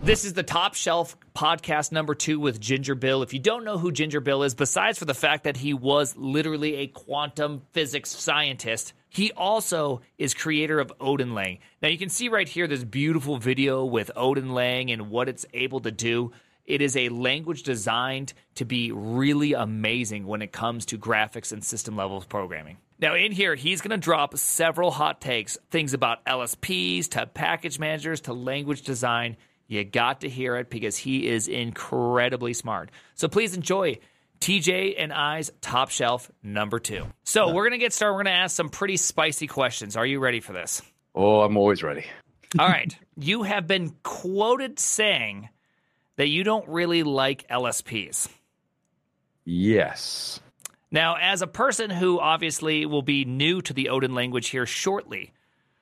This is the Top Shelf podcast number 2 with Ginger Bill. If you don't know who Ginger Bill is, besides for the fact that he was literally a quantum physics scientist, he also is creator of Odin Lang. Now you can see right here this beautiful video with Odin Lang and what it's able to do. It is a language designed to be really amazing when it comes to graphics and system level programming. Now in here, he's going to drop several hot takes, things about LSPs to package managers to language design. You got to hear it because he is incredibly smart. So please enjoy TJ and I's Top Shelf number 2. So we're going to get started. We're going to ask some pretty spicy questions. Are you ready for this? Oh, I'm always ready. All right. You have been quoted saying that you don't really like LSPs. Yes. Now, as a person who obviously will be new to the Odin language here shortly,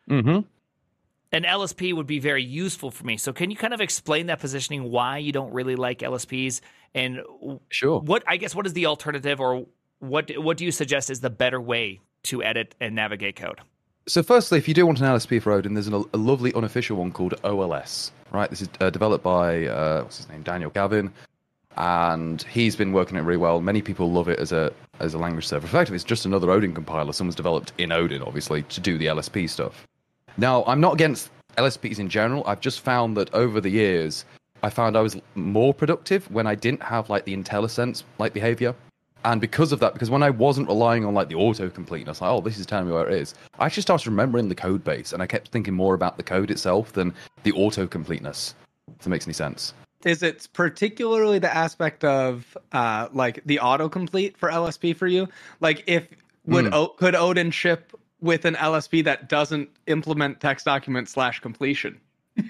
an LSP would be very useful for me. So can you kind of explain that positioning, why you don't really like LSPs? And Sure. what is the alternative, or what do you suggest is the better way to edit and navigate code? So firstly, if you do want an LSP for Odin, there's a lovely unofficial one called OLS, right? This is developed by, what's his name, Daniel Gavin, and he's been working it really well. Many people love it as a language server. Effectively, it's just another Odin compiler someone's developed in Odin, obviously, to do the LSP stuff. Now, I'm not against LSPs in general. I've just found that over the years, I found I was more productive when I didn't have like the IntelliSense like behavior. And because of that, because when I wasn't relying on like the autocomplete, and I was like, oh, this is telling me where it is, I actually started remembering the code base, and I kept thinking more about the code itself than the autocompleteness, if it makes any sense. Is it particularly the aspect of like the autocomplete for LSP for you? Like, could Odin ship with an LSP that doesn't implement text document / completion?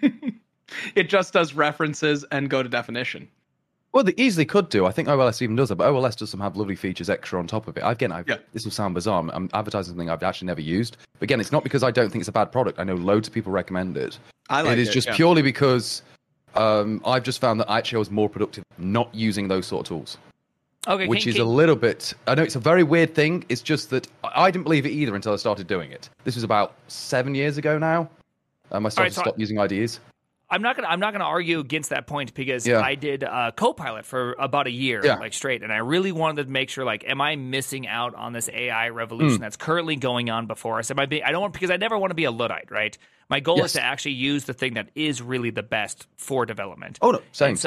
It just does references and go to definition. Well, they easily could do. I think OLS even does it, but OLS does some have lovely features extra on top of it. This will sound bizarre. I'm advertising something I've actually never used. But again, it's not because I don't think it's a bad product. I know loads of people recommend it. It is just purely because I've just found that actually I was more productive not using those sort of tools. Okay, which is a little bit... I know it's a very weird thing. It's just that I didn't believe it either until I started doing it. This was about 7 years ago now. I started to stop using IDEs. I'm not gonna argue against that point because I did Copilot for about a year, like straight, and I really wanted to make sure, like, am I missing out on this AI revolution that's currently going on before us? Because I never want to be a Luddite, right? My goal is to actually use the thing that is really the best for development. Oh no, same.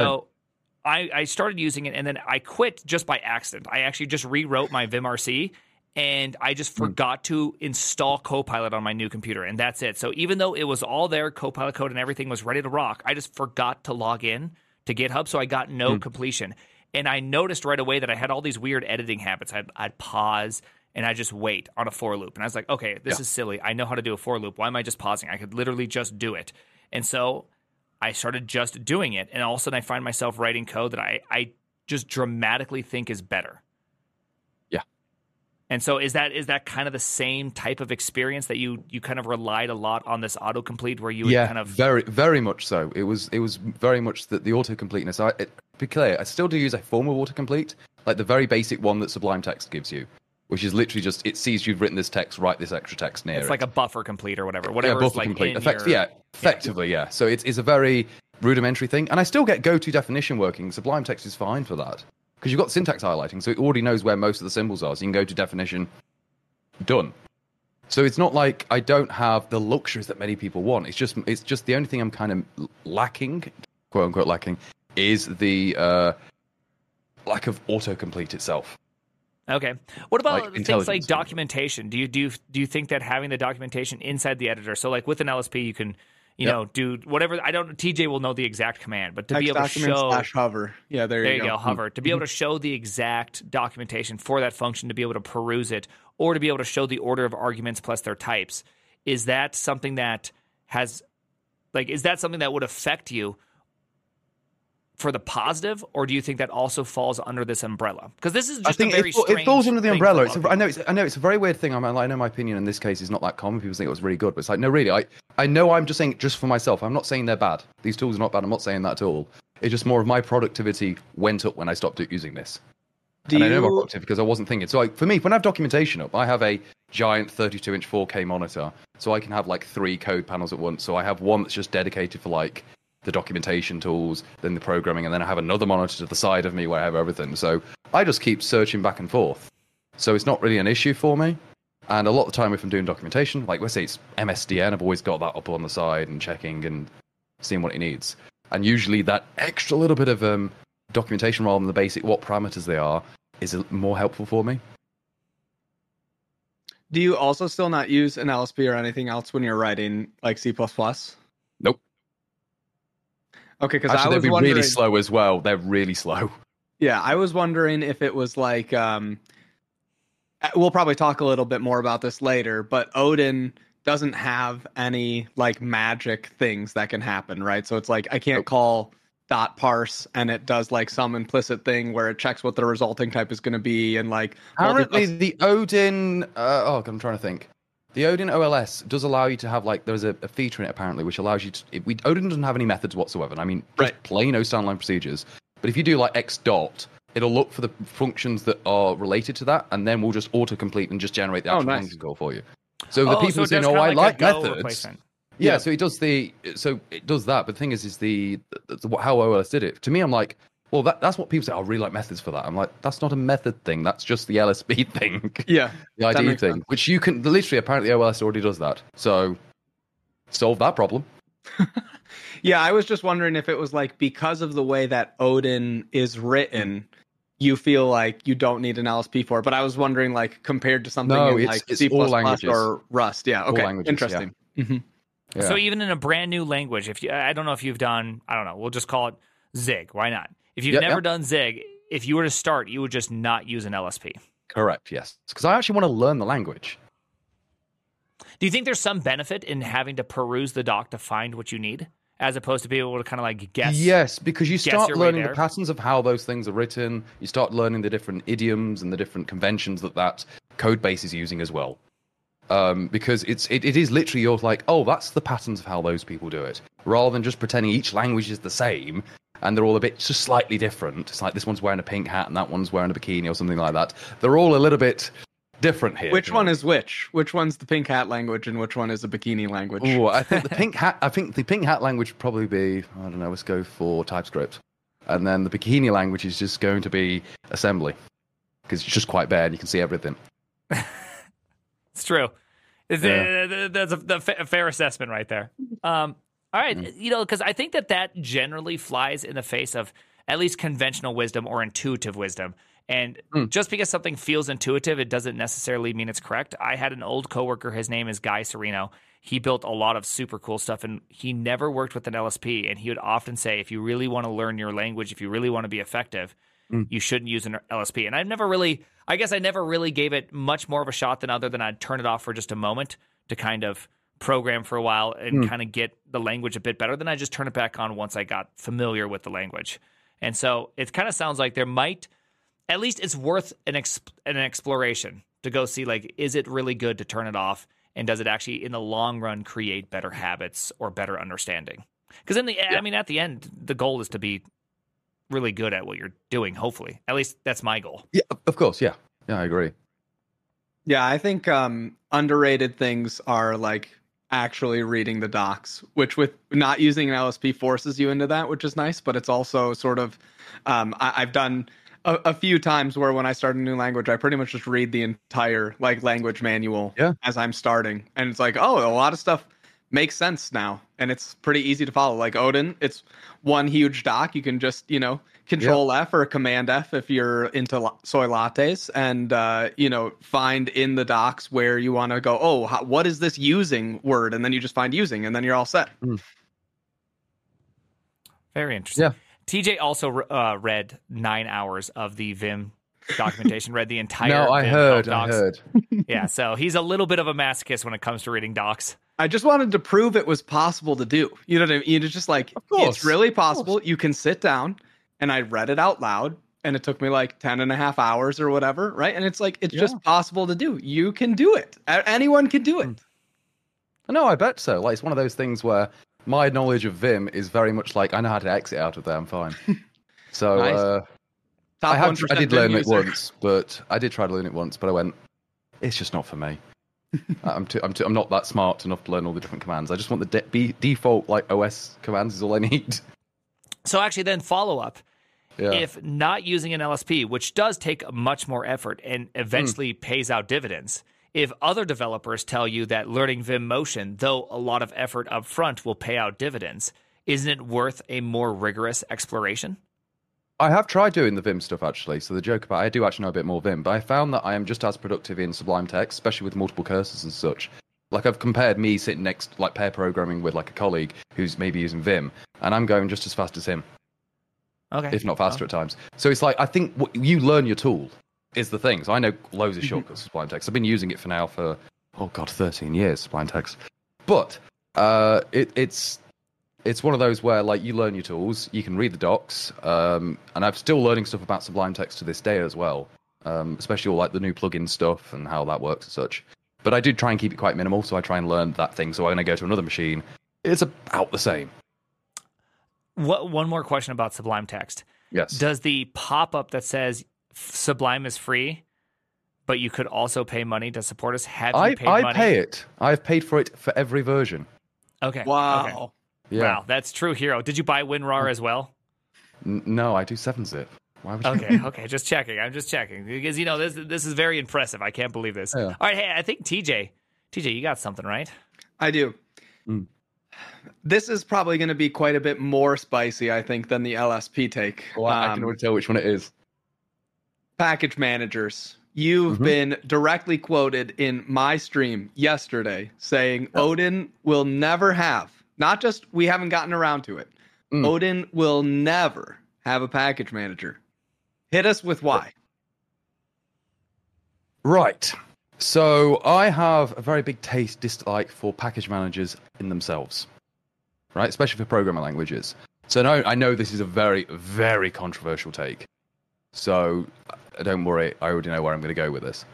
I started using it, and then I quit just by accident. I actually just rewrote my vimRC, and I just forgot to install Copilot on my new computer, and that's it. So even though it was all there, Copilot code and everything was ready to rock, I just forgot to log in to GitHub, so I got no completion. And I noticed right away that I had all these weird editing habits. I'd pause, and I'd just wait on a for loop. And I was like, okay, this is silly. I know how to do a for loop. Why am I just pausing? I could literally just do it. And so I started just doing it, and all of a sudden I find myself writing code that I just dramatically think is better. Yeah. And so is that kind of the same type of experience that you kind of relied a lot on this autocomplete where you would kind of... very, very much so. It was very much the autocompleteness. Be clear, I still do use a form of autocomplete, like the very basic one that Sublime Text gives you, which is literally just, it sees you've written this text, write this extra text near it. It's like a buffer complete or whatever. Buffer complete. Effectively. So it's a very rudimentary thing. And I still get go-to definition working. Sublime Text is fine for that. Because you've got syntax highlighting, so it already knows where most of the symbols are. So you can go to definition, done. So it's not like I don't have the luxuries that many people want. It's just the only thing I'm kind of lacking, quote unquote lacking, is the lack of autocomplete itself. Okay. What about things like documentation? Do you think that having the documentation inside the editor, so like with an LSP, you can do whatever. TJ will know the exact command, but to be able to show /hover. Yeah, there you go. Hover. To be able to show the exact documentation for that function, to be able to peruse it, or to be able to show the order of arguments plus their types, is that something that would affect you for the positive, or do you think that also falls under this umbrella? Because this is just it falls under the umbrella. I know it's a very weird thing. I know my opinion in this case is not that common. People think it was really good, but it's like, no, really, I know I'm just saying it just for myself. I'm not saying they're bad. These tools are not bad. I'm not saying that at all. It's just more of my productivity went up when I stopped using this. I know more productive because I wasn't thinking. So for me, when I have documentation up, I have a giant 32-inch 4K monitor, so I can have like 3 code panels at once. So I have one that's just dedicated for like the documentation tools, then the programming, and then I have another monitor to the side of me where I have everything. So I just keep searching back and forth. So it's not really an issue for me. And a lot of the time, if I'm doing documentation, like let's say it's MSDN, I've always got that up on the side and checking and seeing what it needs. And usually that extra little bit of documentation rather than the basic what parameters they are is more helpful for me. Do you also still not use an LSP or anything else when you're writing like C++? Nope. Okay, because Actually, I was they'd be wondering, really slow as well. They're really slow. Yeah, I was wondering if it was like we'll probably talk a little bit more about this later, but Odin doesn't have any like magic things that can happen, right? So it's like I can't call dot parse and it does like some implicit thing where it checks what the resulting type is going to be and like apparently the Odin I'm trying to think. The Odin OLS does allow you to have like there's a feature in it apparently which allows you to Odin doesn't have any methods whatsoever. I mean just plain O standalone procedures. But if you do like X dot, it'll look for the functions that are related to that, and then we'll just autocomplete and just generate the actual function call for you. So the people saying, "Oh, I like methods." Yeah, so it does that. But the thing is how OLS did it. To me, I'm like, well, that's what people say. I really like methods for that. I'm like, that's not a method thing. That's just the LSB thing. Yeah, the ID thing, sense. Which you can literally apparently OLS already does that. So solve that problem. Yeah, I was just wondering if it was like because of the way that Odin is written, you feel like you don't need an LSP for it. But I was wondering, like, compared to something in like C++ or Rust. Yeah, okay, interesting. Yeah. Mm-hmm. Yeah. So even in a brand new language, I don't know if you've done, I don't know, we'll just call it Zig. Why not? If you've never done Zig, if you were to start, you would just not use an LSP. Correct, yes. Because I actually want to learn the language. Do you think there's some benefit in having to peruse the doc to find what you need, as opposed to being able to kind of like guess? Yes, because you start learning the patterns of how those things are written. You start learning the different idioms and the different conventions that code base is using as well. Because it is literally you're like, oh, that's the patterns of how those people do it, rather than just pretending each language is the same and they're all a bit just slightly different. It's like this one's wearing a pink hat and that one's wearing a bikini or something like that. They're all a little bit different here. Which one is which? Which one's the pink hat language and which one is a bikini language? Oh, I think the pink hat language would probably be, I don't know, let's go for TypeScript. And then the bikini language is just going to be assembly because it's just quite bad. You can see everything. It's true. That's a fair assessment right there. All right, because I think that generally flies in the face of at least conventional wisdom or intuitive wisdom. And just because something feels intuitive, it doesn't necessarily mean it's correct. I had an old coworker, his name is Guy Serino. He built a lot of super cool stuff, and he never worked with an LSP. And he would often say, if you really want to learn your language, if you really want to be effective, you shouldn't use an LSP. And I never really gave it much more of a shot than I'd turn it off for just a moment to kind of program for a while and kind of get the language a bit better. Then I just turn it back on once I got familiar with the language. And so it kind of sounds like there might, at least it's worth an exploration to go see, like, is it really good to turn it off? And does it actually, in the long run, create better habits or better understanding? Because at the end, the goal is to be really good at what you're doing, hopefully. At least that's my goal. Yeah, of course, yeah. Yeah, I agree. Yeah, I think underrated things are like actually reading the docs, which with not using an LSP forces you into that, which is nice, but it's also sort of, I've done a few times where when I start a new language, I pretty much just read the entire like language manual as I'm starting. And it's like, oh, a lot of stuff makes sense now. And it's pretty easy to follow. Like Odin, it's one huge doc. You can just, Control F or Command F if you're into soy lattes and, find in the docs where you want to go, oh, what is this using word? And then you just find using and then you're all set. Very interesting. Yeah. TJ also read 9 hours of the Vim documentation, read the entire No, I Vim heard. docs. Yeah, so he's a little bit of a masochist when it comes to reading docs. I just wanted to prove it was possible to do. You know what I mean? It's just like, it's really possible. You can sit down, and I read it out loud, and it took me like 10 and a half hours or whatever, right? And it's like, it's just possible to do. You can do it. Anyone can do it. No, I bet so. Like, it's one of those things where my knowledge of Vim is very much like, I know how to exit out of there, I'm fine. So, nice. I did learn it once, but I did try to learn it once, but I went, it's just not for me. I'm not that smart enough to learn all the different commands. I just want the default like OS commands is all I need. So actually, then follow up. Yeah. If not using an LSP, which does take much more effort and eventually pays out dividends, if other developers tell you that learning Vim Motion, though a lot of effort up front, will pay out dividends, isn't it worth a more rigorous exploration? I have tried doing the Vim stuff, actually. So the joke about I do actually know a bit more Vim, but I found that I am just as productive in Sublime Text, especially with multiple cursors and such. Like, I've compared me sitting next, like, pair programming with, like, a colleague who's maybe using Vim, and I'm going just as fast as him. Okay. If not faster at times. So it's like, I think you learn your tool is the thing. So I know loads of shortcuts for Sublime Text. I've been using it for 13 years, Sublime Text. But it's one of those where, like, you learn your tools, you can read the docs, and I'm still learning stuff about Sublime Text to this day as well, especially all, like, the new plugin stuff and how that works and such. But I do try and keep it quite minimal, so I try and learn that thing. So when I go to another machine, it's about the same. One more question about Sublime Text. Yes. Does the pop-up that says Sublime is free, but you could also pay money to support us, have you paid money? I pay it. I've paid for it for every version. Okay. Wow. Okay. Yeah. Wow, that's true hero. Did you buy WinRAR as well? No, I do 7-zip. Why would you? Okay, just checking. I'm just checking because this is very impressive. I can't believe this. Yeah. All right, hey, I think TJ, you got something, right? I do. This is probably going to be quite a bit more spicy, I think, than the LSP take. Well, I can already tell which one it is. Package managers. You've been directly quoted in my stream yesterday saying Odin will never have, not just we haven't gotten around to it, Odin will never have a package manager. Hit us with why. Right. So I have a very big dislike for package managers in themselves, right? Especially for programming languages. So I know this is a very, very controversial take. So don't worry, I already know where I'm going to go with this.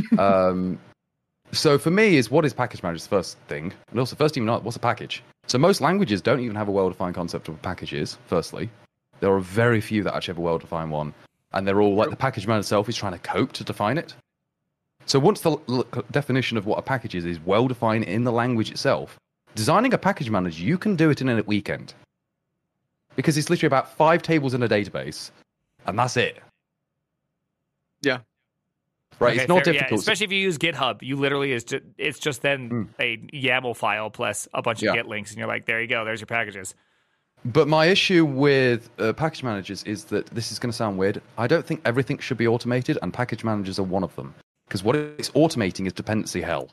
So for me, what is package managers the first thing? And also, first, even what's a package? So most languages don't even have a well-defined concept of what a package is, firstly. There are very few that actually have a well-defined one. And they're all like the package manager itself is trying to cope to define it. So once the definition of what a package is well defined in the language itself, designing a package manager, you can do it in a weekend. Because it's literally about 5 tables in a database, and that's it. Yeah. Right, Okay, it's not fair, difficult. Yeah, especially if you use GitHub, you literally it's just then a YAML file plus a bunch of Git links, and you're like, there you go, there's your packages. But my issue with package managers is that this is going to sound weird. I don't think everything should be automated, and package managers are one of them. Because what it's automating is dependency hell.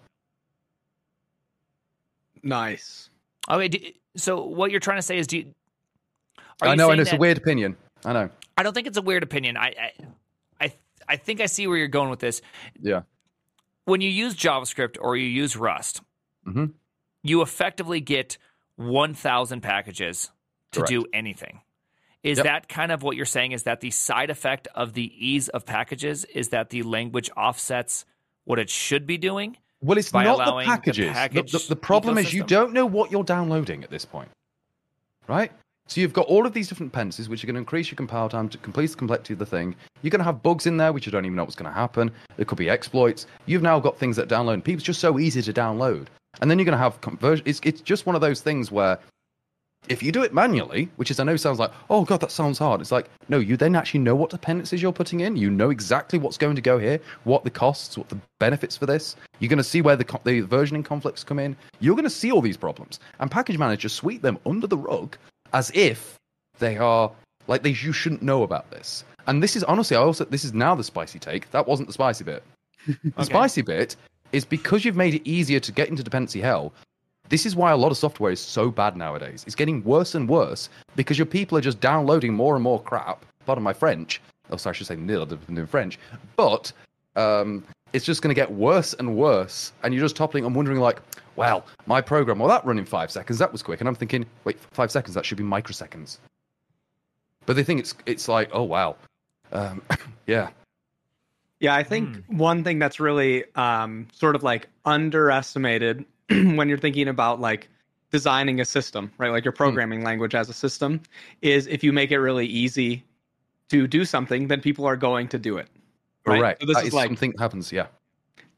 Nice. Okay, so what you're trying to say is, I know, it's a weird opinion. I know. I don't think it's a weird opinion. I think I see where you're going with this. Yeah. When you use JavaScript or you use Rust, you effectively get 1,000 packages to do anything. Is that kind of what you're saying? Is that the side effect of the ease of packages is that the language offsets what it should be doing? Well, it's not the packages. The problem is you don't know what you're downloading at this point, right? So you've got all of these different dependencies, which are going to increase your compile time to complete the complexity of the thing. You're going to have bugs in there, which you don't even know what's going to happen. There could be exploits. You've now got things that download. It's just so easy to download. And then you're going to have conversion. It's just one of those things where if you do it manually, which is, I know sounds like, oh God, that sounds hard. It's like, no, you then actually know what dependencies you're putting in. You know exactly what's going to go here, what the costs, what the benefits for this. You're going to see where the versioning conflicts come in. You're going to see all these problems. And package managers sweep them under the rug as if they are, like, you shouldn't know about this. And this is, honestly, this is now the spicy take. That wasn't the spicy bit. The spicy bit is because you've made it easier to get into dependency hell. This is why a lot of software is so bad nowadays. It's getting worse and worse because your people are just downloading more and more crap. Pardon my French. Oh, sorry, I should say nil in French. But it's just going to get worse and worse. And you're just toppling and wondering, like, well, my program, that run in 5 seconds. That was quick. And I'm thinking, wait, 5 seconds? That should be microseconds. But they think it's like, oh, wow. Yeah. Yeah, I think one thing that's really sort of like underestimated when you're thinking about like designing a system, right? Like your programming language as a system is if you make it really easy to do something, then people are going to do it. Right? Correct. So this is like something happens, yeah.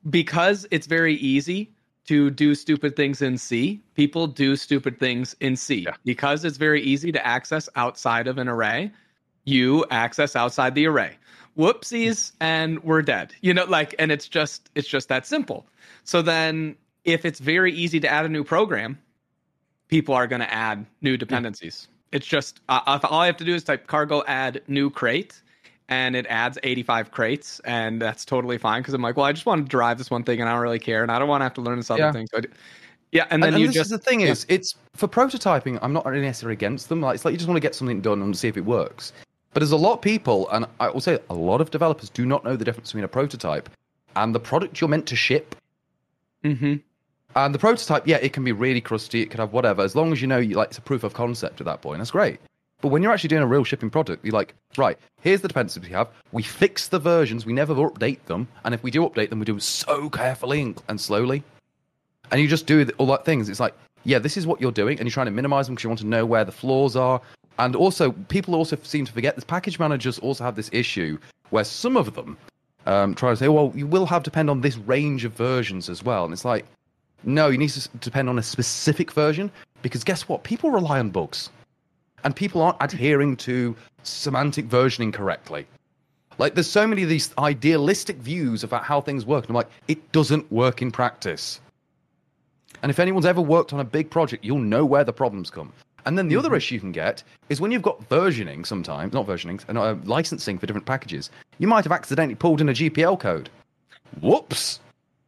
because it's very easy to do stupid things in C, people do stupid things in C. Yeah. Because it's very easy to access outside of an array, you access outside the array. Whoopsies, and we're dead. And it's just that simple. So then if it's very easy to add a new program, people are going to add new dependencies. It's just all I have to do is type cargo add new crate, and it adds 85 crates, and that's totally fine because I'm like, well, I just want to derive this one thing, and I don't really care, and I don't want to have to learn this other thing. So and then this is the thing is, it's for prototyping. I'm not necessarily against them. It's like you just want to get something done and see if it works. But there's a lot of people, and I will say a lot of developers do not know the difference between a prototype and the product you're meant to ship. Mm-hmm. And the prototype, yeah, it can be really crusty. It could have whatever. As long as you know it's a proof of concept at that point, that's great. But when you're actually doing a real shipping product, you're like, right, here's the dependencies we have. We fix the versions. We never update them. And if we do update them, we do it so carefully and slowly. And you just do all that things. It's like, yeah, this is what you're doing. And you're trying to minimize them because you want to know where the flaws are. And also, people also seem to forget this. Package managers also have this issue where some of them try to say, well, you will have depend on this range of versions as well. And it's like, no, you need to depend on a specific version because guess what? People rely on bugs. And people aren't adhering to semantic versioning correctly. Like, there's so many of these idealistic views about how things work. And I'm like, it doesn't work in practice. And if anyone's ever worked on a big project, you'll know where the problems come. And then the other issue you can get is when you've got versioning sometimes, not versioning, licensing for different packages, you might have accidentally pulled in a GPL code. Whoops.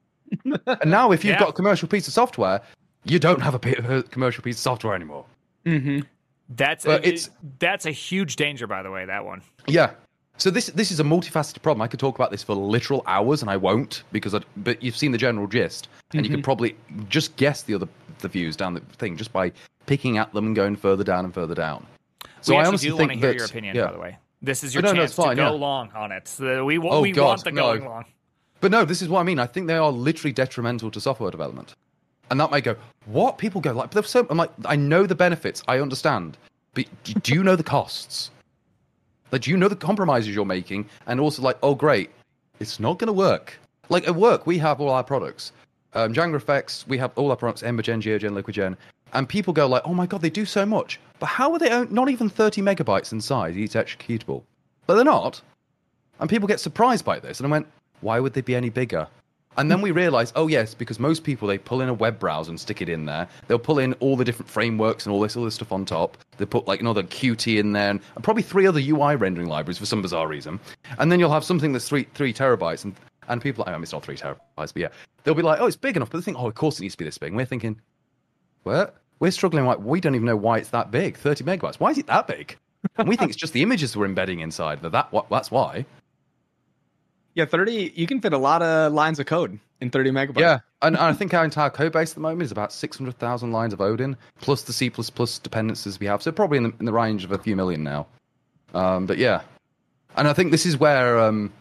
And now if you've got a commercial piece of software, you don't have a commercial piece of software anymore. Mm-hmm. That's a huge danger, by the way, that one. Yeah. So this is a multifaceted problem. I could talk about this for literal hours, and I won't, but you've seen the general gist, and you can probably just guess the views down the thing just by picking at them and going further down and further down. So we I actually honestly do want think to hear your opinion, by the way. This is your chance to go long on it. So we want the going long. But no, this is what I mean. I think they are literally detrimental to software development. And that might go, what? People go, like, I'm like, I know the benefits, I understand. But do you know the costs? Like, do you know the compromises you're making? And also, like, oh, great, it's not going to work. Like, at work, we have all our products. Django Effects, we have all our products, Embergen, GeoGen, LiquidGen. And people go like, oh my God, they do so much. But how are they not even 30 megabytes in size, each executable? But they're not. And people get surprised by this. And I went, why would they be any bigger? And then we realized, oh yes, because most people, they pull in a web browser and stick it in there. They'll pull in all the different frameworks and all this stuff on top. They put like another Qt in there and probably 3 other UI rendering libraries for some bizarre reason. And then you'll have something that's 3 terabytes. And people, I mean, it's not 3 terabytes, but yeah. They'll be like, oh, it's big enough. But they think, oh, of course it needs to be this big. And we're thinking, what? We're struggling, like, we don't even know why it's that big, 30 megabytes. Why is it that big? And we think it's just the images we're embedding inside. That's why. Yeah, 30, you can fit a lot of lines of code in 30 megabytes. Yeah, and I think our entire code base at the moment is about 600,000 lines of Odin, plus the C++ dependencies we have. So probably in the range of a few million now. But yeah. And I think this is where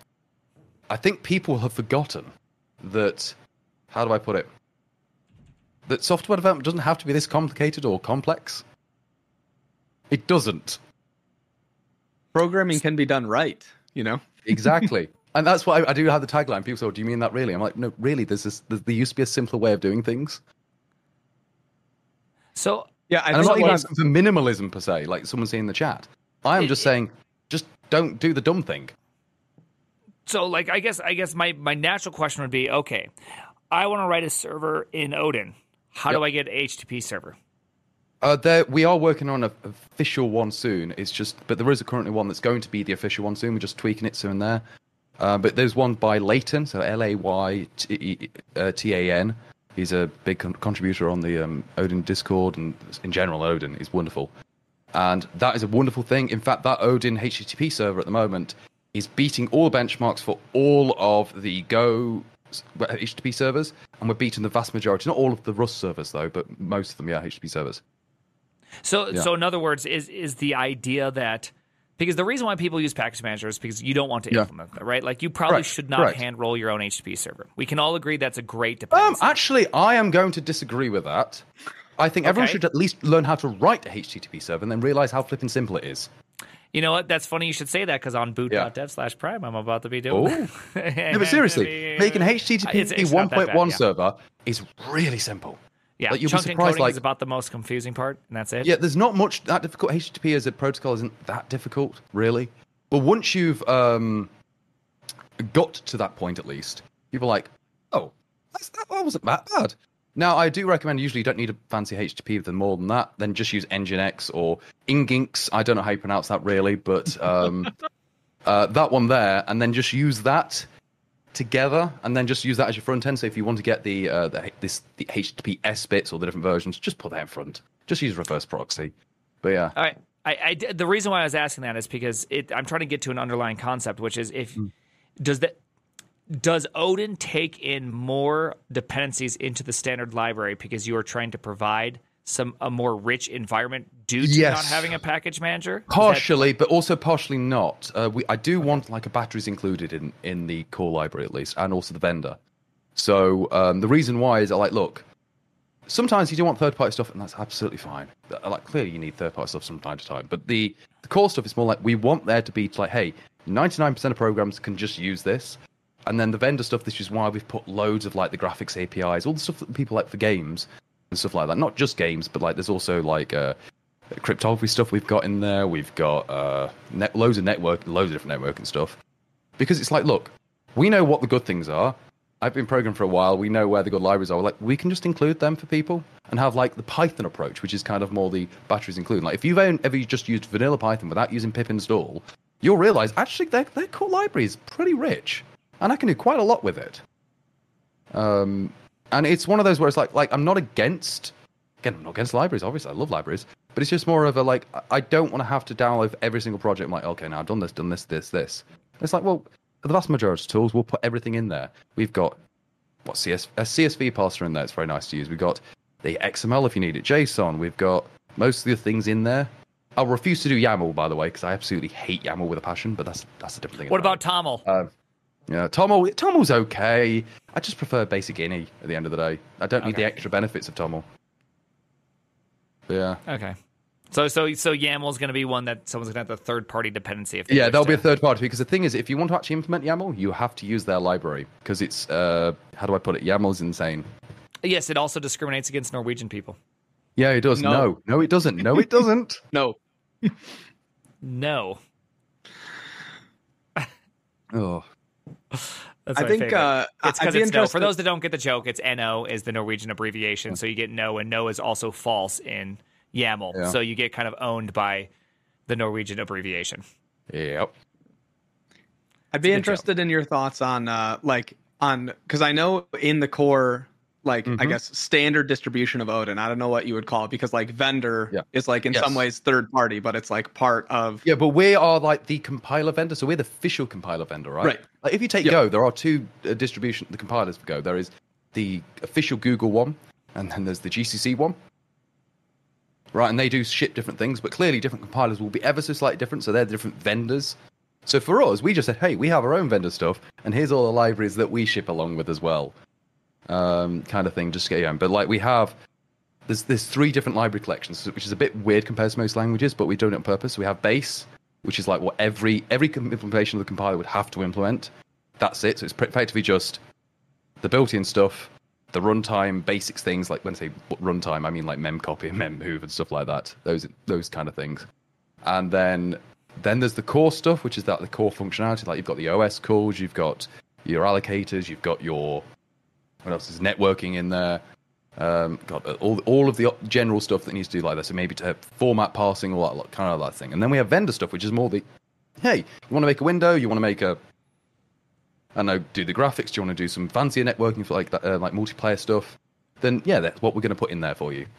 I think people have forgotten that, how do I put it? That software development doesn't have to be this complicated or complex. It doesn't. Programming can be done right, you know? Exactly. And that's why I do have the tagline. People say, oh, do you mean that really? I'm like, no, really, there used to be a simpler way of doing things. So, yeah, and I'm not even asking for minimalism per se, like someone's saying in the chat. I am just saying, just don't do the dumb thing. So, like, I guess my natural question would be, okay, I want to write a server in Odin. How do I get an HTTP server? We are working on an official one soon. But there is currently one that's going to be the official one soon. We're just tweaking it so and there. But there's one by Layton, so Laytan. He's a big contributor on the Odin Discord, and in general, Odin is wonderful. And that is a wonderful thing. In fact, that Odin HTTP server at the moment is beating all the benchmarks for all of the Go HTTP servers, and we're beating the vast majority, not all of the Rust servers though, but most of them, HTTP servers. So in other words, is the idea that, because the reason why people use package managers is because you don't want to implement that, right? Like, you probably should not hand roll your own HTTP server. We can all agree that's a great dependency. Actually, I am going to disagree with that. I think everyone should at least learn how to write a HTTP server and then realize how flipping simple it is. You know what? That's funny you should say that because on boot.dev/prime, I'm about to be doing that. No, but seriously, making an HTTP It's not that 1.1 bad, server is really simple. Yeah, Like, you'll be chunk surprised, encoding is about the most confusing part, and that's it. Yeah, there's not much that difficult. HTTP as a protocol isn't that difficult, really. But once you've got to that point, at least, people are like, oh, that wasn't that bad. Now, I do recommend, usually you don't need a fancy HTTP with more than that. Then just use Nginx or Nginx. I don't know how you pronounce that, really, but that one there, and then just use that together, and then just use that as your front end. So if you want to get the HTTPS bits or the different versions, just put that in front. Just use reverse proxy. But yeah. All right. The reason why I was asking that is because I'm trying to get to an underlying concept, which is does Odin take in more dependencies into the standard library because you are trying to provide a more rich environment due to not having a package manager? Partially, but also partially not. I do want like a batteries included in the core library at least, and also the vendor. So the reason why is look, sometimes you do want third-party stuff, and that's absolutely fine. Like, clearly you need third-party stuff from time to time, but the core stuff is more like we want there to be like, hey, 99% of programs can just use this. And then the vendor stuff, this is why we've put loads of like the graphics APIs, all the stuff that people like for games and stuff like that. Not just games, but like there's also like cryptography stuff we've got in there. We've got loads of different networking stuff. Because it's like, look, we know what the good things are. I've been programming for a while. We know where the good libraries are. Like, we can just include them for people and have like the Python approach, which is kind of more the batteries included. Like, if you've ever just used vanilla Python without using pip install, you'll realize actually their core library is pretty rich. And I can do quite a lot with it. And it's one of those where it's like I'm not against libraries, obviously. I love libraries. But it's just more of a, like, I don't want to have to download for every single project. I'm like, okay, now I've done this. It's like, well, for the vast majority of tools, we'll put everything in there. We've got, a CSV parser in there. It's very nice to use. We've got the XML if you need it, JSON. We've got most of the things in there. I'll refuse to do YAML, by the way, because I absolutely hate YAML with a passion, but that's a different thing. What about TOML? Yeah, TOML's okay. I just prefer basic INI at the end of the day. I don't need the extra benefits of TOML. But yeah. Okay. So YAML is going to be one that someone's going to have the third-party dependency. If there'll be a third party, because the thing is, if you want to actually implement YAML, you have to use their library, because it's, how do I put it? YAML is insane. Yes, it also discriminates against Norwegian people. Yeah, it does. No, it doesn't. No, it doesn't. No. No. Oh. That's I think it's because it's no. For those that don't get the joke, it's NO is the Norwegian abbreviation. So you get no, and no is also false in YAML. Yeah. So you get kind of owned by the Norwegian abbreviation. Yep. I'd be interested in your thoughts on because I know in the core, I guess, standard distribution of Odin, I don't know what you would call it, because like vendor is like in some ways third party, but it's like part of. Yeah, but we are like the compiler vendor, so we're the official compiler vendor, right? Right. Like if you take Go, there are two the compilers for Go. There is the official Google one, and then there's the GCC one. Right, and they do ship different things, but clearly different compilers will be ever so slightly different, so they're different vendors. So for us, we just said, hey, we have our own vendor stuff, and here's all the libraries that we ship along with as well. Kind of thing, just to get going. But like there's 3 different library collections, which is a bit weird compared to most languages, but we've done it on purpose. So we have base, which is like what every implementation of the compiler would have to implement. That's it. So it's effectively just the built-in stuff, the runtime basics things. Like when I say runtime, I mean like memcopy and memmove and stuff like that. Those kind of things. And then there's the core stuff, which is the core functionality. Like you've got the OS calls, you've got your allocators, you've got your what else is networking in there. Got all of the general stuff that needs to do like this. So maybe to format parsing, all that kind of that thing. And then we have vendor stuff, which is more the, hey, you want to make a window? You want to make a, I don't know, do the graphics? Do you want to do some fancier networking for like that, like multiplayer stuff? Then yeah, that's what we're going to put in there for you.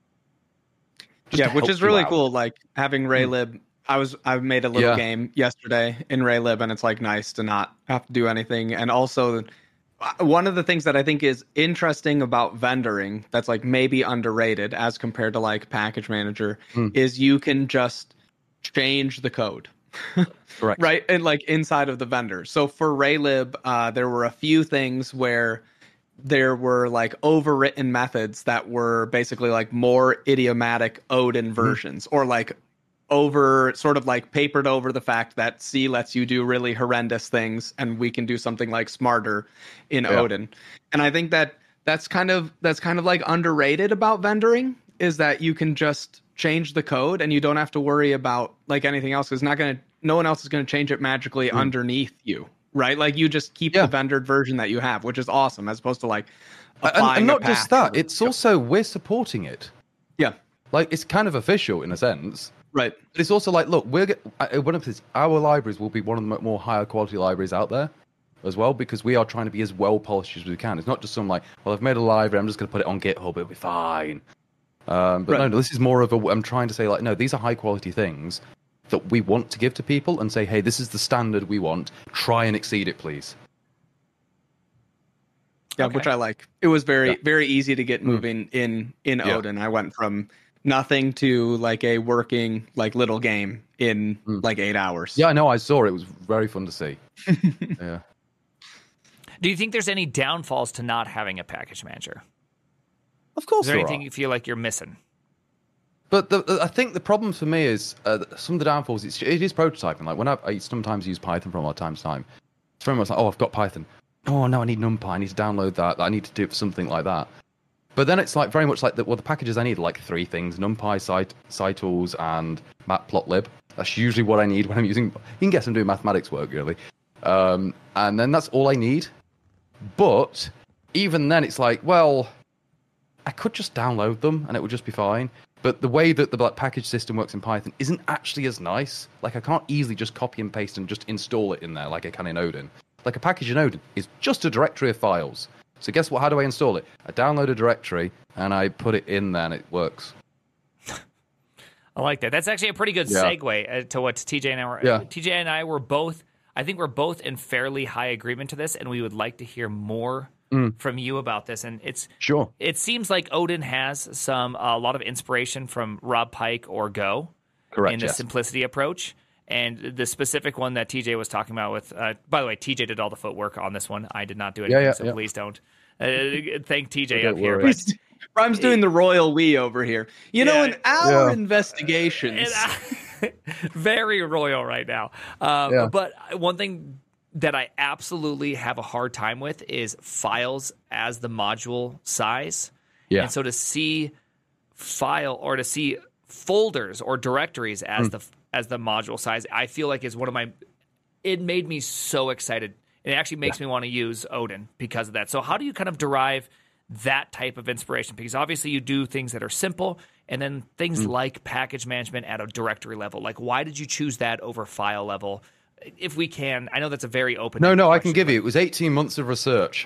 Which is really cool. Like having Raylib. I made a little game yesterday in Raylib, and it's like nice to not have to do anything. And also, one of the things that I think is interesting about vendoring that's like maybe underrated as compared to like package manager is you can just change the code. Correct. Right? And like inside of the vendor. So for Raylib, there were a few things where there were like overwritten methods that were basically like more idiomatic Odin versions or like papered over the fact that C lets you do really horrendous things, and we can do something like smarter in Odin. And I think that's kind of like underrated about vendoring, is that you can just change the code and you don't have to worry about like anything else, because no one else is going to change it magically underneath you, right? Like you just keep the vendored version that you have, which is awesome, as opposed to like and not just that, it's also we're supporting it. Yeah, like it's kind of official in a sense. Right. But it's also like, look, our libraries will be one of the more higher quality libraries out there as well, because we are trying to be as well polished as we can. It's not just some like, well, I've made a library, I'm just going to put it on GitHub, it'll be fine. But no, this is more of I'm trying to say like, no, these are high quality things that we want to give to people and say, hey, this is the standard we want. Try and exceed it, please. Yeah, which I like. It was very easy to get moving in Odin. I went from nothing to like a working like little game in like 8 hours. Yeah, I know. I saw it. It was very fun to see. Yeah. Do you think there's any downfalls to not having a package manager? Of course, is there anything you feel like you're missing? But I think the problem for me is some of the downfalls. It is prototyping. Like when I sometimes use Python from time to time. It's very much like, oh, I've got Python. Oh no, I need NumPy. I need to download that. I need to do it for something like that. But then it's like very much like the packages I need are like 3 things: NumPy, Scitools, and Matplotlib. That's usually what I need when I'm using. You can guess I'm doing mathematics work really, and then that's all I need. But even then, it's like, well, I could just download them and it would just be fine. But the way that the package system works in Python isn't actually as nice. Like I can't easily just copy and paste and just install it in there like I can in Odin. Like a package in Odin is just a directory of files. So guess what? How do I install it? I download a directory and I put it in there and it works. I like that. That's actually a pretty good segue to what TJ and I were. Yeah. TJ and I were both. I think we're both in fairly high agreement to this, and we would like to hear more from you about this. And it's sure. It seems like Odin has a lot of inspiration from Rob Pike or Go. Correct, in the simplicity approach. And the specific one that TJ was talking about with, by the way, TJ did all the footwork on this one. I did not do anything, so please don't. Thank TJ up here. But, Rhyme's doing the royal we over here. You know, in our investigations. Very royal right now. But one thing that I absolutely have a hard time with is files as the module size. Yeah. And so to see folders or directories as the module size, I feel like is it made me so excited. It actually makes me want to use Odin because of that. So how do you kind of derive that type of inspiration? Because obviously you do things that are simple and then things like package management at a directory level. Like why did you choose that over file level? If we can, I know that's a very open. No, I can give you. It was 18 months of research.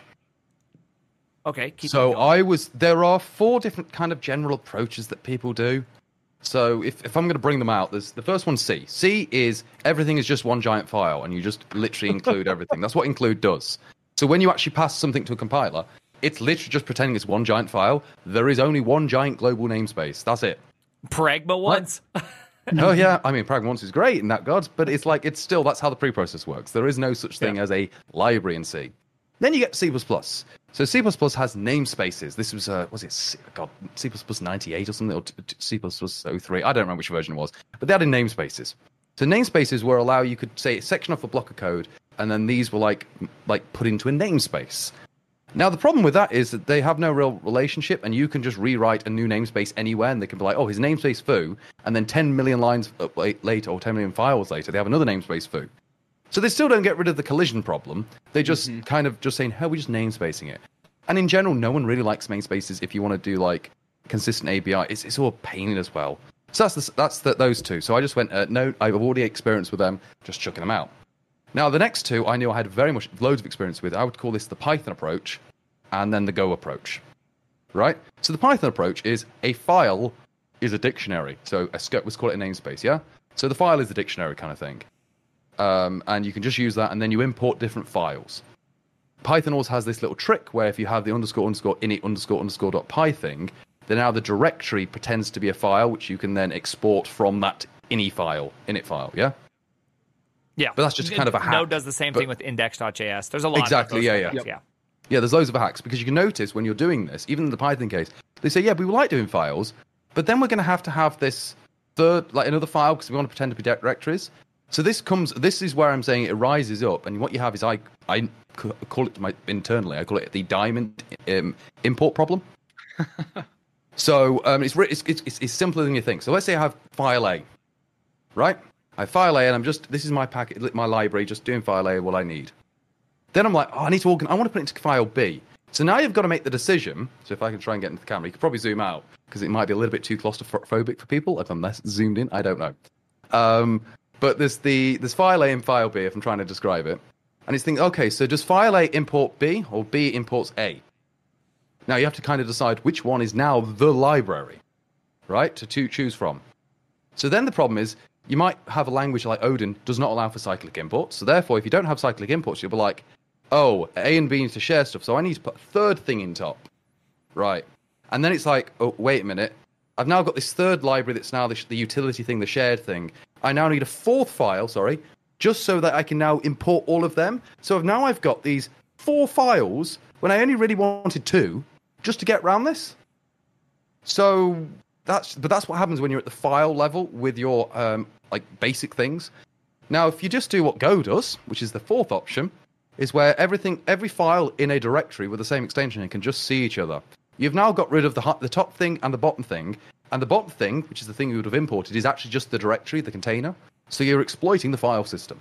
Okay. There are 4 different kind of general approaches that people do. So if I'm going to bring them out, there's the first one, C. C is everything is just one giant file, and you just literally include everything. That's what include does. So when you actually pass something to a compiler, it's literally just pretending it's one giant file. There is only one giant global namespace. That's it. Pragma once. Oh yeah, I mean Pragma once is great in that God, but it's like that's how the preprocess works. There is no such thing as a library in C. Then you get C++. So C++ has namespaces. This was C++ 98 or something, or C++ 03. I don't remember which version it was, but they added namespaces. So namespaces were you could say section off a block of code, and then these were like put into a namespace. Now the problem with that is that they have no real relationship, and you can just rewrite a new namespace anywhere, and they can be like, oh, his namespace foo, and then 10 million lines later, or 10 million files later, they have another namespace foo. So they still don't get rid of the collision problem. They just kind of just saying, we're just namespacing it. And in general, no one really likes namespaces if you want to do like consistent ABI. It's all a pain as well. So that's those 2. So I just went, no, I've already experienced with them, just chucking them out. Now the next 2 I knew I had loads of experience with. I would call this the Python approach and then the Go approach. Right? So the Python approach is a file is a dictionary. So let's call it a namespace, yeah? So the file is a dictionary kind of thing. And you can just use that, and then you import different files. Python also has this little trick where if you have the __ init __.py thing, then now the directory pretends to be a file, which you can then export from that init file, yeah? Yeah. But that's just kind of a hack. Node does the same thing with index.js. There's a lot of those. Yeah, there's loads of hacks, because you can notice when you're doing this, even in the Python case, they say, we like doing files, but then we're going to have this another file because we want to pretend to be directories. So this is where I'm saying it rises up, and what you have is I call it internally. I call it the diamond import problem. So it's simpler than you think. So let's say I have file A, right? I have file A, and this is my packet, my library, just doing file A, what I need. Then I'm like, I need to I want to put it into file B. So now you've got to make the decision. So if I can try and get into the camera, you could probably zoom out because it might be a little bit too claustrophobic for people if I'm less zoomed in. I don't know. But there's file A and file B if I'm trying to describe it. And it's thinking, okay, so does file A import B or B imports A? Now you have to kind of decide which one is now the library, right, to choose from. So then the problem is you might have a language like Odin does not allow for cyclic imports. So therefore, if you don't have cyclic imports, you'll be like, oh, A and B need to share stuff, so I need to put a third thing in top. Right. And then it's like, oh, wait a minute. I've now got this third library that's now the utility thing, the shared thing. I now need a fourth file, just so that I can now import all of them. So now I've got these 4 files when I only really wanted 2 just to get around this. So that's what happens when you're at the file level with your basic things. Now, if you just do what Go does, which is the fourth option, is where every file in a directory with the same extension can just see each other. You've now got rid of the top thing and the bottom thing, and the bottom thing, which is the thing you would have imported, is actually just the directory, the container. So you're exploiting the file system.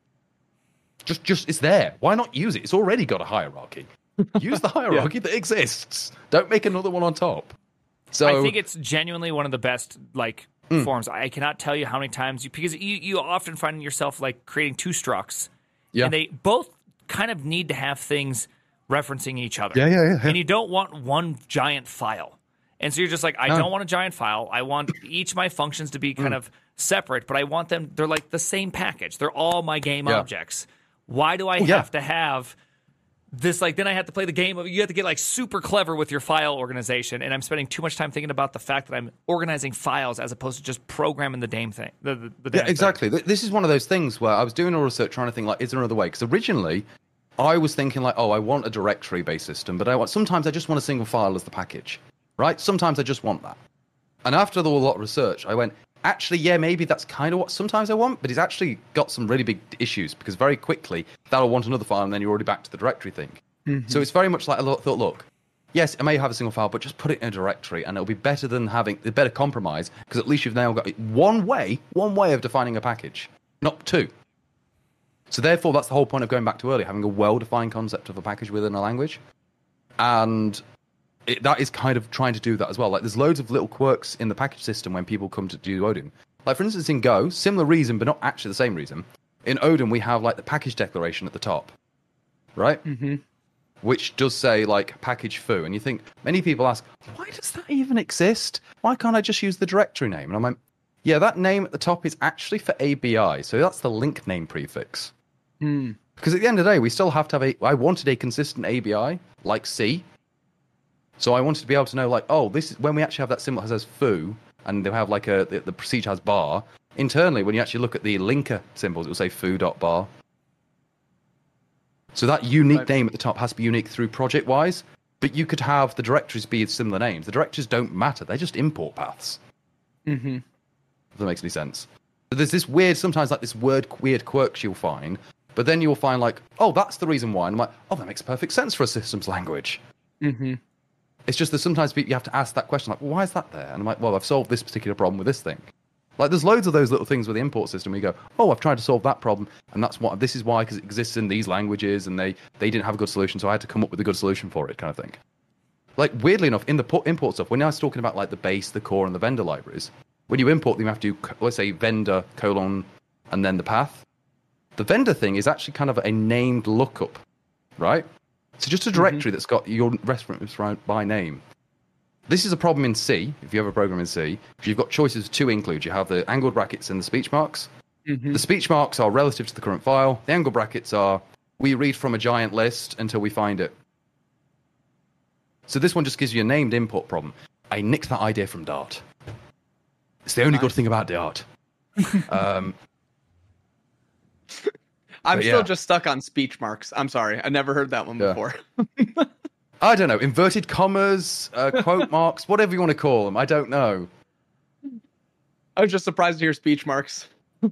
Just it's there. Why not use it? It's already got a hierarchy. Use the hierarchy that exists. Don't make another one on top. So I think it's genuinely one of the best forms. I cannot tell you how many times because you often find yourself creating 2 structs, and they both kind of need to have things referencing each other. Yeah. And you don't want one giant file. And so you're just like, I don't want a giant file. I want each of my functions to be kind of separate, but I want them, they're like the same package. They're all my game objects. Why do I have to have this? Then I have to play the game of, you have to get super clever with your file organization. And I'm spending too much time thinking about the fact that I'm organizing files as opposed to just programming the damn thing. Exactly. This is one of those things where I was doing all research trying to think, is there another way? Because originally I was thinking I want a directory-based system, but sometimes I just want a single file as the package, right? Sometimes I just want that. And after a lot of research, I went, actually, yeah, maybe that's kind of what sometimes I want, but it's actually got some really big issues because very quickly that'll want another file and then you're already back to the directory thing. Mm-hmm. So it's very much like I thought, look, yes, I may have a single file, but just put it in a directory and it'll be better than having the better compromise because at least you've now got one way of defining a package, not 2. So therefore, that's the whole point of going back to earlier, having a well-defined concept of a package within a language. And that is kind of trying to do that as well. There's loads of little quirks in the package system when people come to do Odin. For instance, in Go, similar reason, but not actually the same reason. In Odin, we have the package declaration at the top, right? Mm-hmm. Which does say package foo. And you think, many people ask, why does that even exist? Why can't I just use the directory name? And I'm like, yeah, that name at the top is actually for ABI. So that's the link name prefix. Because at the end of the day, we still have to have I wanted a consistent ABI, like C. So I wanted to be able to know, this is when we actually have that symbol that says foo, and they'll have the procedure has bar. Internally, when you actually look at the linker symbols, it will say foo.bar. So that unique name at the top has to be unique through project-wise, but you could have the directories be similar names. The directories don't matter. They're just import paths. Mm-hmm. If that makes any sense. So there's this weird, sometimes this weird quirks you'll find, but then you'll find that's the reason why. And I'm like, oh, that makes perfect sense for a systems language. Mm-hmm. It's just that sometimes you have to ask that question, why is that there? And I'm like, well, I've solved this particular problem with this thing. There's loads of those little things with the import system where you go, oh, I've tried to solve that problem, and this is why, because it exists in these languages, and they didn't have a good solution, so I had to come up with a good solution for it, kind of thing. Weirdly enough, in the import stuff, when I was talking about the base, the core, and the vendor libraries, when you import them, you have to do, let's say, vendor, : and then the path. The vendor thing is actually kind of a named lookup, right? So just a directory that's got your reference by name. This is a problem in C, if you have a program in C. If you've got choices to include, you have the angled brackets and the speech marks. Mm-hmm. The speech marks are relative to the current file. The angled brackets are, we read from a giant list until we find it. So this one just gives you a named import problem. I nicked that idea from Dart. It's the only good thing about Dart. I'm still just stuck on speech marks. I'm sorry. I never heard that one before. I don't know. Inverted commas, quote marks, whatever you want to call them. I don't know. I was just surprised to hear speech marks.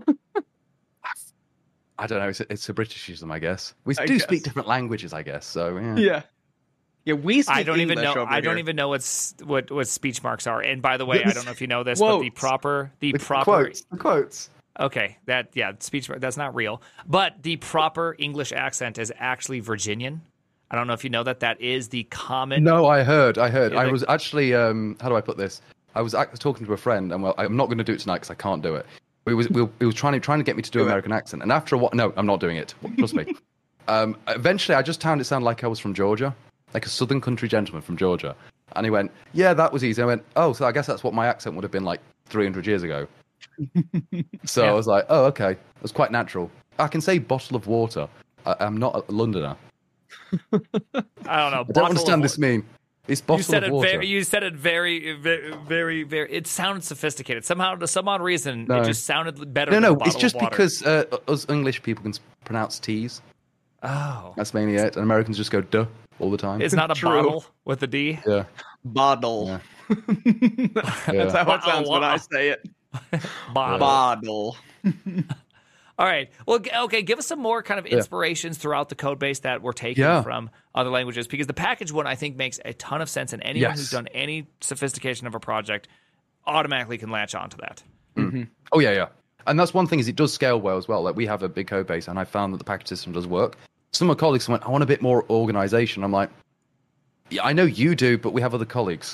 I don't know. It's a Britishism, I guess. We I do guess. speak different languages, I guess. So yeah. Yeah, we speak I don't even English know. over I don't here. even know what speech marks are. And by the way, I don't know if you know this, Quotes. but the The proper. quotes. Okay, speech that's not real. But the proper English accent is actually Virginian. I don't know if you know that. That is the common. No, I heard. Yeah, I was actually. How do I put this? I was talking to a friend, and well, I'm not going to do it tonight because I can't do it. We was trying to get me to do Do it. American accent, and after a while, no, I'm not doing it. Trust me. Eventually, I just found it sounded like I was from Georgia, like a southern country gentleman from Georgia. And he went, "Yeah, that was easy." I went, "Oh, so I guess that's what my accent would have been like 300 years ago." So I was like, "Oh, okay." It was quite natural. I can say bottle of water. I'm not a Londoner. I don't know. I don't understand this meme. It's bottle You said of it water. very. You said it very, very, very, very. It sounded sophisticated. Somehow, for some odd reason, No. it just sounded better. No, than a bottle it's just of water. because us English people can pronounce T's. Oh, That's mainly it. And Americans just go duh all the time. it's not a True. bottle with a D. Yeah. Bottle. Yeah. That's how it sounds when I say it. Bottle. Bottle. All right. Well, okay. Give us some more kind of inspirations throughout the code base that we're taking Yeah. from other languages, because the package one I think makes a ton of sense, and anyone Yes. who's done any sophistication of a project automatically can latch onto that. Oh yeah. And that's one thing is it does scale well as well. Like we have a big code base, and I found that the package system does work. Some of my colleagues went, "I want a bit more organization." I'm like, "Yeah, I know you do, but we have other colleagues."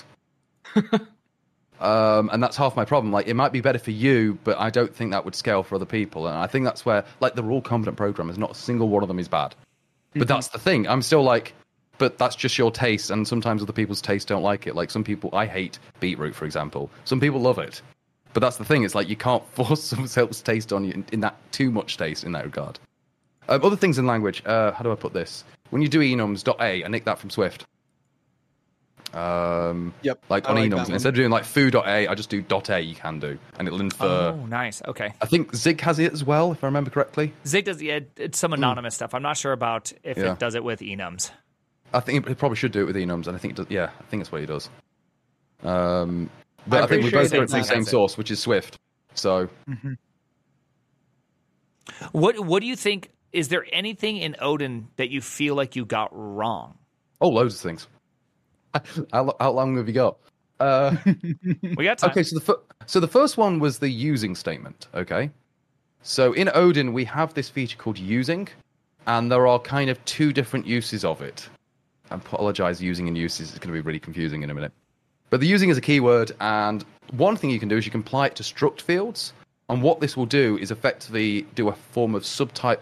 And that's half my problem. Like, it might be better for you, but I don't think that would scale for other people. And I think that's where, like, they're all competent programmers. Not a single one of them is bad. But that's the thing. I'm still like, but that's just your taste. And sometimes other people's tastes don't like it. Like, some people, I hate Beetroot, for example. Some people love it. But that's the thing. It's like, you can't force someone else's taste on you in that too much taste in that regard. Other things in language. How do I put this? When you do enums.a, I nicked that from Swift. Yep. Like I on like enums, that one. instead of doing like foo.a, I just do .a. You can do, and it'll infer. Oh, nice. Okay. I think Zig has it as well, if I remember correctly. Zig does. Yeah, it's some anonymous stuff. I'm not sure about if Yeah. it does it with enums. I think it probably should do it with enums, and I think it does. Yeah, I think that's what he does. But I'm I think pretty we sure both he got it does from the that. same source, which is Swift. So What do you think? Is there anything in Odin that you feel like you got wrong? loads of things. How long have you got? We got time. Okay, so the first one was the using statement. Okay, so in Odin we have this feature called using, and there are kind of two different uses of it. I apologize, using and uses is going to be really confusing in a minute. But the using is a keyword, and one thing you can do is you can apply it to struct fields, and what this will do is effectively do a form of subtype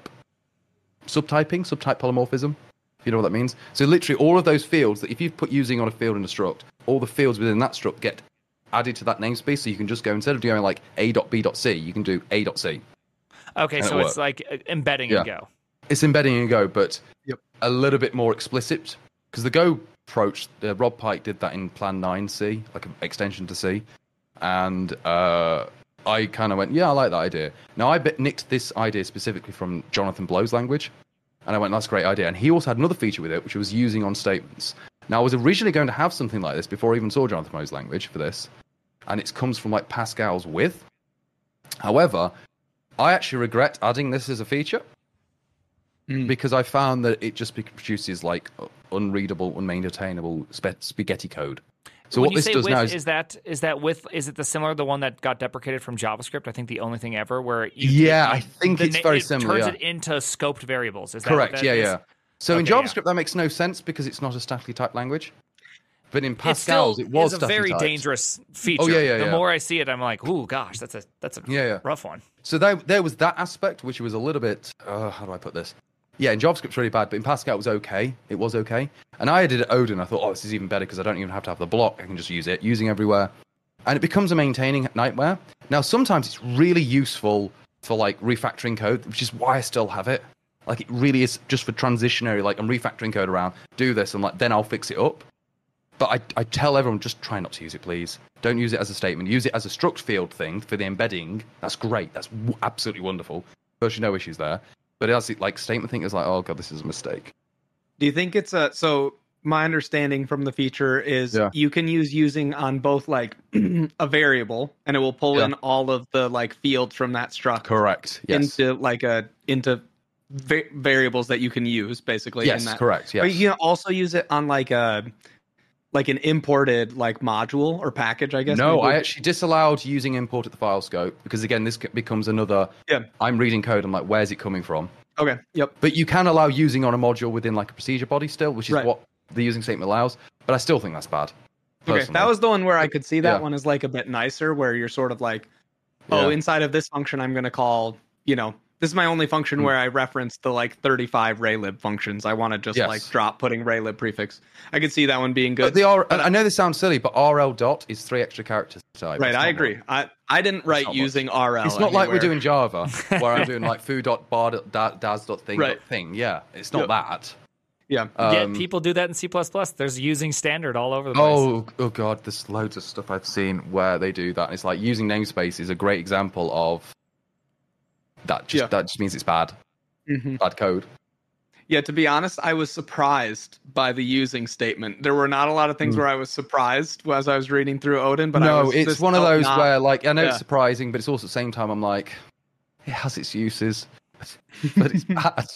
polymorphism. If you know what that means. So literally all of those fields that if you've put using on a field in a struct, all the fields within that struct get added to that namespace. So you can just go, instead of doing like a.b.c, you can do a.c. Okay, and so it it's like embedding Yeah. and go. It's embedding in Go, but Yep. a little bit more explicit. Because the Go approach, Rob Pike did that in Plan 9C, like an extension to C. And I kind of went, yeah, I like that idea. Now, I nicked this idea specifically from Jonathan Blow's language. And I went, that's a great idea. And he also had another feature with it, which was using on statements. Now, I was originally going to have something like this before I even saw Jonathan Blow's language for this. And it comes from like Pascal's with. However, I actually regret adding this as a feature. Because I found that it just produces like unreadable, unmaintainable spaghetti code. So When what you this say does with, now is that with? Is it the one that got deprecated from JavaScript? I think the only thing ever where you Yeah, take I think it's very similar, Turns yeah. it into scoped variables. Is that correct? What that Yeah, is? yeah. So in Okay, yeah. JavaScript that makes no sense because it's not a statically typed language. But in It Pascal's, still it was is a very statically typed. dangerous feature. Oh, yeah. The more I see it, I'm like, ooh, gosh, that's a Yeah. rough one. So there was that aspect, which was a little bit. How do I put this? Yeah, in JavaScript's really bad, but in Pascal it was okay. It was okay. And I did it at Odin. I thought, this is even better because I don't even have to have the block. I can just use it, using everywhere. And it becomes a maintaining nightmare. Now, sometimes it's really useful for like refactoring code, which is why I still have it. Like it really is just for transitionary. Like I'm refactoring code around, do this, and like then I'll fix it up. But I tell everyone, just try not to use it, please. Don't use it as a statement. Use it as a struct field thing for the embedding. That's great. That's absolutely wonderful. Virtually no issues there. But as it like statement thing is like, oh god, this is a mistake. Do you think it's so my understanding from the feature is Yeah. you can use using on both like a variable, and it will pull in all of the like fields from that struct Correct. Yes. into like variables that you can use basically. Yes. In that. Correct. Yes. But you can also use it on like an imported like module or package, I guess. No, I actually disallowed using import at the file scope because again, this becomes another. Yeah. I'm reading code. I'm like, where's it coming from? Okay. Yep. But you can allow using on a module within like a procedure body still, which is what the using statement allows. But I still think that's bad. Personally. Okay, that was the one where I could see that one is like a bit nicer, where you're sort of like, inside of this function, I'm going to call, this is my only function where I reference the like 35 raylib functions. I want to just like drop putting raylib prefix. I could see that one being good. But I know this sounds silly, but RL dot is 3 extra characters type. Right, I agree. I didn't write using RL. It's not like we're doing Java, where I'm doing like foo.bar.daz.thing. Right. Thing. Yeah, it's not that. Yeah. Yet people do that in C++. There's using standard all over the place. Oh god, there's loads of stuff I've seen where they do that. It's like using namespace is a great example of that. That just means it's bad. Bad code. Yeah, to be honest, I was surprised by the using statement. There were not a lot of things where I was surprised as I was reading through Odin, but it's one of those where like I know it's surprising, but it's also at the same time I'm like, it has its uses, but it's bad.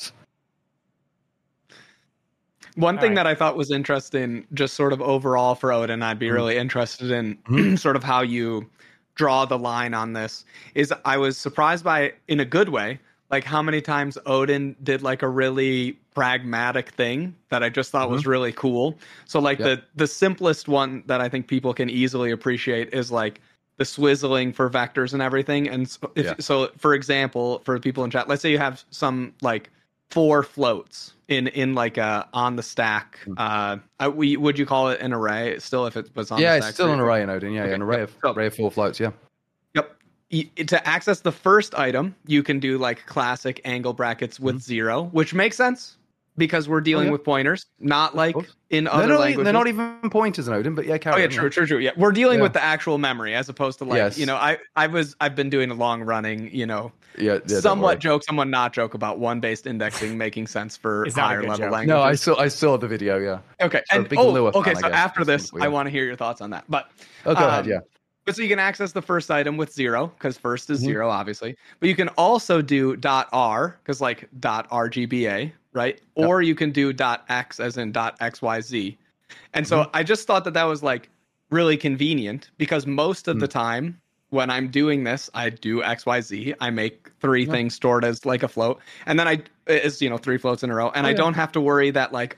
One thing that I thought was interesting, just sort of overall for Odin, I'd be really interested in sort of how you draw the line on this, is I was surprised by, in a good way, like how many times Odin did like a really pragmatic thing that I just thought was really cool. So like the simplest one that I think people can easily appreciate is like the swizzling for vectors and everything. And so for example, for people in chat, let's say you have some like 4 floats in like on the stack. Would you call it an array still if it was on the stack? Yeah, it's still an array in Odin. Yeah, an array of 4 floats, yeah. Yep. To access the first item, you can do like classic angle brackets with 0, which makes sense because we're dealing with pointers, not like in other languages. They're not even pointers in Odin, but yeah, true. Yeah, we're dealing with the actual memory as opposed to like, I've been doing a long running, somewhat joke, somewhat not joke about one-based indexing making sense for higher level languages. No, I saw the video, yeah. Okay. And so after this, I want to hear your thoughts on that. But go ahead, yeah. But so you can access the first item with 0 because first is 0, obviously. But you can also do .r because like .rgba, right? Or you can do .x as in .xyz. And so I just thought that was like really convenient because most of the time when I'm doing this, I do XYZ. I make 3 things stored as like a float. And then it's 3 floats in a row. And I don't have to worry that like,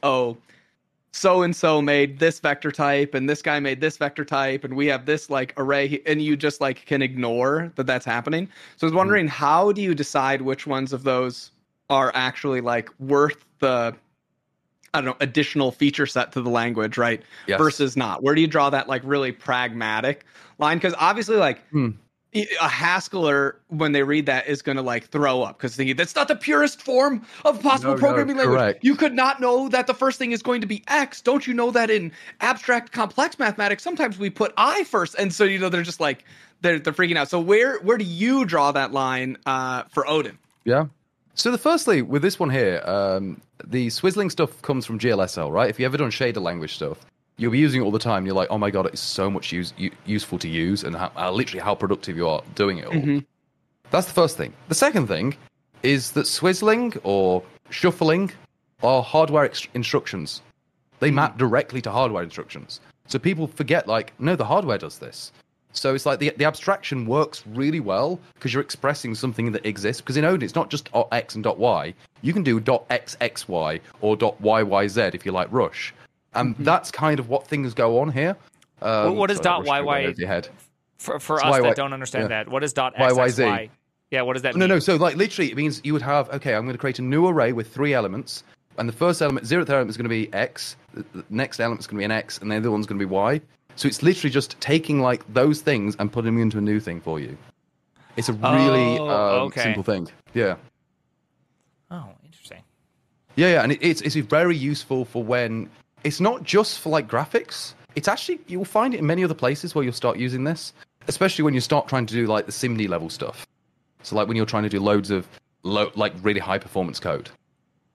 so-and-so made this vector type and this guy made this vector type and we have this like array, and you just like can ignore that that's happening. So I was wondering, how do you decide which ones of those are actually like worth the, additional feature set to the language, right? Yes. Versus not? Where do you draw that like really pragmatic line? Because obviously like a Haskeller, when they read that, is going to like throw up because thinking that's not the purest form of possible programming language. Correct. You could not know that the first thing is going to be X. Don't you know that in abstract complex mathematics, sometimes we put I first? And so, they're just like, they're freaking out. So where do you draw that line for Odin? Yeah. So firstly, with this one here, the swizzling stuff comes from GLSL, right? If you ever done shader language stuff, you'll be using it all the time. You're like, oh my god, it's so much useful to use, and how productive you are doing it all. That's the first thing. The second thing is that swizzling or shuffling are hardware instructions. They map directly to hardware instructions. So people forget, like, no, the hardware does this. So it's like the abstraction works really well because you're expressing something that exists. Because in Odin, it's not just .x and .y. You can do .xxy or .yyz if you like Rush. And that's kind of what things go on here. What is .yy? For us that don't understand that, what is .xxy? Yeah, what does that mean? No. So like literally, it means you would have, okay, I'm going to create a new array with 3 elements. And the first element, 0th element is going to be X. The next element is going to be an X. And the other one's going to be Y. So it's literally just taking like those things and putting them into a new thing for you. It's a really simple thing. Yeah. Oh, interesting. Yeah, and it's very useful for when it's not just for like graphics. It's actually, you'll find it in many other places where you'll start using this, especially when you start trying to do like the SIMD level stuff. So like when you're trying to do loads of like really high performance code.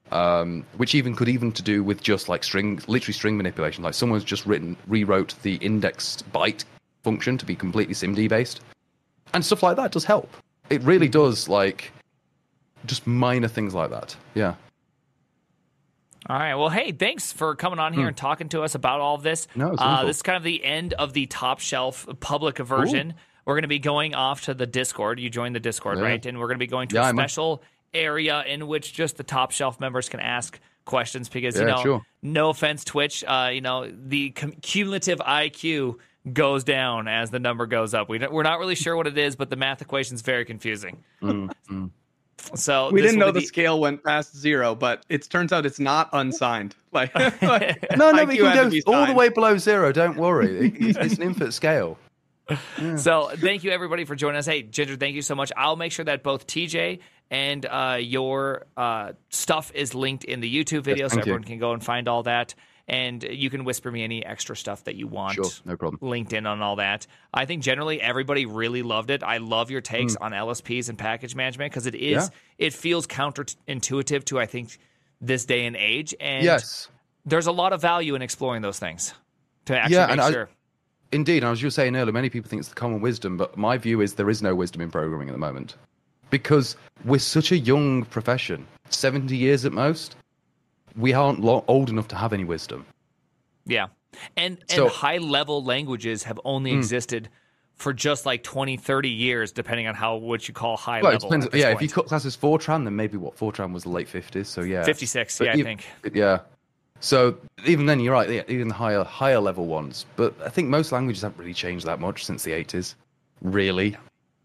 which could even to do with just like literally string manipulation. Like someone's just rewrote the index byte function to be completely SIMD based, and stuff like that does help. It really does, like just minor things like that. Yeah. All right. Well, hey, thanks for coming on here and talking to us about all of this. No, it's wonderful. This is kind of the end of the Top Shelf public version. Ooh. We're going to be going off to the Discord. You joined the Discord, right? And we're going to be going to a special area in which just the Top Shelf members can ask questions because, no offense, Twitch, the cumulative IQ goes down as the number goes up. We're not really sure what it is, but the math equation is very confusing. So we didn't know the scale went past 0, but it turns out it's not unsigned. Like no, but you can go all the way below 0. Don't worry, it's an infinite scale. Yeah. So thank you everybody for joining us. Hey, Ginger, thank you so much. I'll make sure that both TJ and your stuff is linked in the YouTube video, so everyone can go and find all that. And you can whisper me any extra stuff that you want. Sure, no problem. LinkedIn on all that. I think generally everybody really loved it. I love your takes on LSPs and package management because it feels counterintuitive to, I think, this day and age. And there's a lot of value in exploring those things to actually make sure. Indeed, I was just saying earlier, many people think it's the common wisdom, but my view is there is no wisdom in programming at the moment. Because we're such a young profession, 70 years at most. We aren't old enough to have any wisdom. Yeah. And high-level languages have only existed for just like 20, 30 years, depending on what you call high-level. It depends. If you cut class as Fortran, then maybe Fortran was the late 50s, so 56, I think. Yeah. So even then, you're right, even the higher level ones. But I think most languages haven't really changed that much since the 80s, really.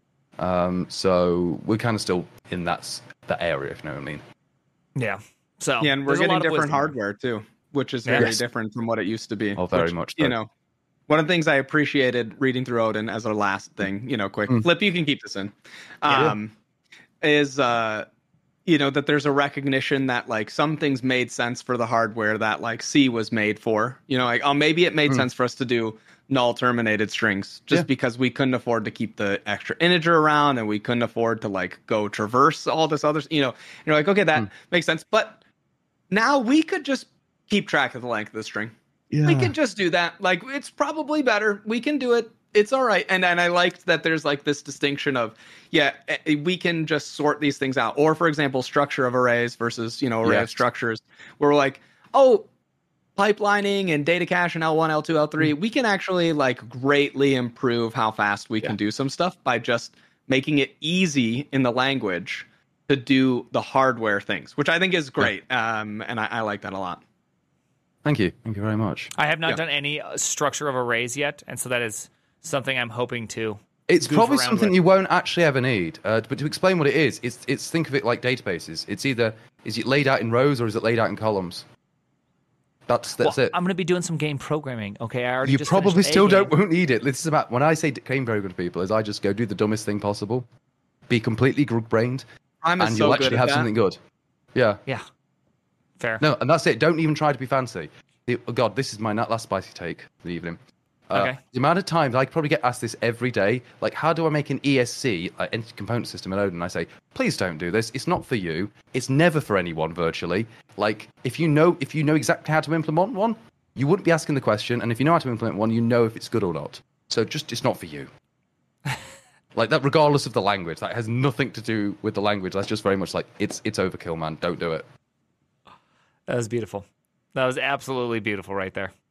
So we're kind of still in that area, if you know what I mean. Yeah. So and we're getting different hardware too, which is very different from what it used to be. Oh, very much. So. One of the things I appreciated reading through Odin as our last thing, quick Flip, you can keep this in, is that there's a recognition that like some things made sense for the hardware that like C was made for. Maybe it made sense for us to do null terminated strings just because we couldn't afford to keep the extra integer around and we couldn't afford to like go traverse all this other. You're like, okay, that makes sense, but now we could just keep track of the length of the string. Yeah. We can just do that. Like, it's probably better. We can do it. It's all right. And I liked that there's like this distinction of, we can just sort these things out. Or, for example, structure of arrays versus, array of structures. Where we're like, pipelining and data cache and L1, L2, L3, we can actually like greatly improve how fast we can do some stuff by just making it easy in the language to do the hardware things, which I think is great. And I like that a lot. Thank you very much. I have not done any structure of arrays yet, and so that is something I'm hoping to. It's probably something you won't actually ever need. But to explain what it is, it's think of it like databases. It's either is it laid out in rows or is it laid out in columns? That's it. I'm going to be doing some game programming. Okay, I already. You probably still won't need it. This is about when I say game programming to people, is I just go do the dumbest thing possible, be completely group-brained, and you'll actually have something good. Yeah. Yeah. Fair. No, and that's it. Don't even try to be fancy. God, this is my last spicy take of the evening. The amount of times I probably get asked this every day, like, how do I make an ESC, entity component system in Odin? And I say, please don't do this. It's not for you. It's never for anyone virtually. Like, if you know exactly how to implement one, you wouldn't be asking the question. And if you know how to implement one, you know if it's good or not. So it's not for you. Like that, regardless of the language, that has nothing to do with the language. That's just very much like it's overkill, man. Don't do it. That was beautiful. That was absolutely beautiful right there.